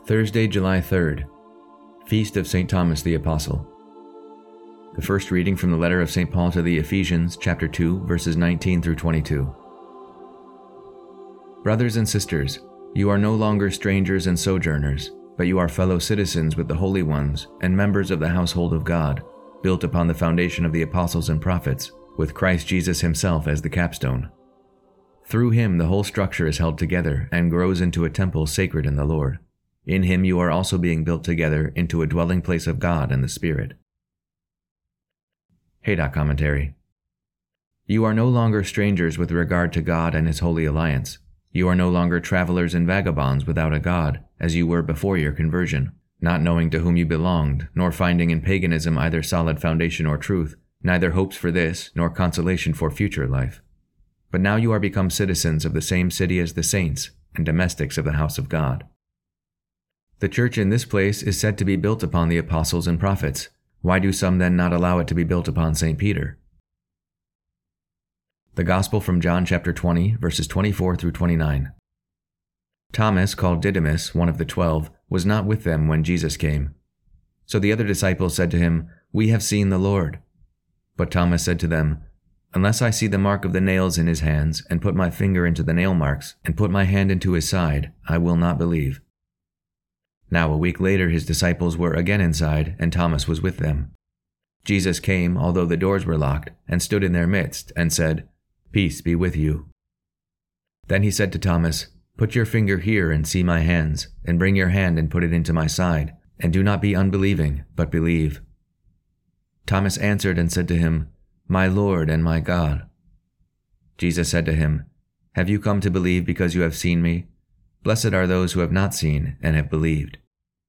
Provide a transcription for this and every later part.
Thursday, July 3rd, Feast of St. Thomas the Apostle. The first reading from the letter of St. Paul to the Ephesians, chapter 2, verses 19 through 22. Brothers and sisters, you are no longer strangers and sojourners, but you are fellow citizens with the holy ones and members of the household of God, built upon the foundation of the apostles and prophets, with Christ Jesus himself as the capstone. Through him the whole structure is held together and grows into a temple sacred in the Lord. In him you are also being built together into a dwelling place of God and the Spirit. Haydock Commentary. You are no longer strangers with regard to God and his holy alliance. You are no longer travelers and vagabonds without a God, as you were before your conversion, not knowing to whom you belonged, nor finding in paganism either solid foundation or truth, neither hopes for this, nor consolation for future life. But now you are become citizens of the same city as the saints, and domestics of the house of God. The church in this place is said to be built upon the apostles and prophets. Why do some then not allow it to be built upon St. Peter? The Gospel from John chapter 20, verses 24 through 29. Thomas, called Didymus, one of the 12, was not with them when Jesus came. So the other disciples said to him, "We have seen the Lord." But Thomas said to them, "Unless I see the mark of the nails in his hands, and put my finger into the nail marks, and put my hand into his side, I will not believe." Now a week later his disciples were again inside, and Thomas was with them. Jesus came, although the doors were locked, and stood in their midst, and said, "Peace be with you." Then he said to Thomas, "Put your finger here and see my hands, and bring your hand and put it into my side, and do not be unbelieving, but believe." Thomas answered and said to him, "My Lord and my God." Jesus said to him, "Have you come to believe because you have seen me? Blessed are those who have not seen and have believed."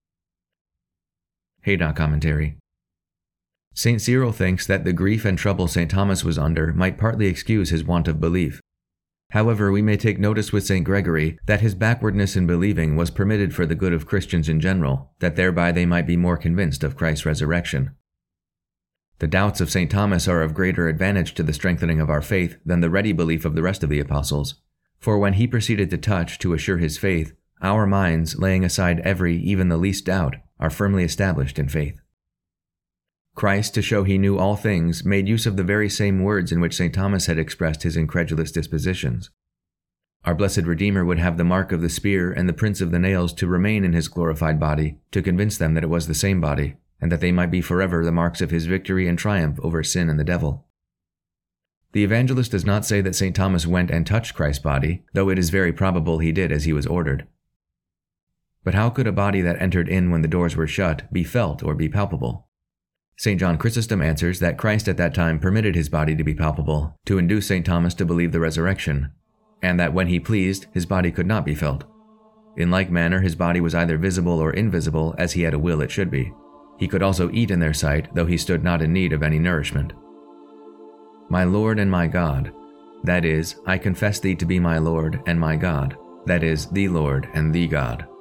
Haydock Commentary. St. Cyril thinks that the grief and trouble St. Thomas was under might partly excuse his want of belief. However, we may take notice with St. Gregory that his backwardness in believing was permitted for the good of Christians in general, that thereby they might be more convinced of Christ's resurrection. The doubts of St. Thomas are of greater advantage to the strengthening of our faith than the ready belief of the rest of the apostles. For when he proceeded to touch to assure his faith, our minds, laying aside every, even the least doubt, are firmly established in faith. Christ, to show he knew all things, made use of the very same words in which St. Thomas had expressed his incredulous dispositions. Our blessed Redeemer would have the mark of the spear and the prints of the nails to remain in his glorified body, to convince them that it was the same body, and that they might be forever the marks of his victory and triumph over sin and the devil. The evangelist does not say that St. Thomas went and touched Christ's body, though it is very probable he did as he was ordered. But how could a body that entered in when the doors were shut be felt or be palpable? St. John Chrysostom answers that Christ at that time permitted his body to be palpable, to induce St. Thomas to believe the resurrection, and that when he pleased, his body could not be felt. In like manner, his body was either visible or invisible as he had a will it should be. He could also eat in their sight, though he stood not in need of any nourishment. My Lord and my God, that is, I confess thee to be my Lord and my God, that is, the Lord and the God.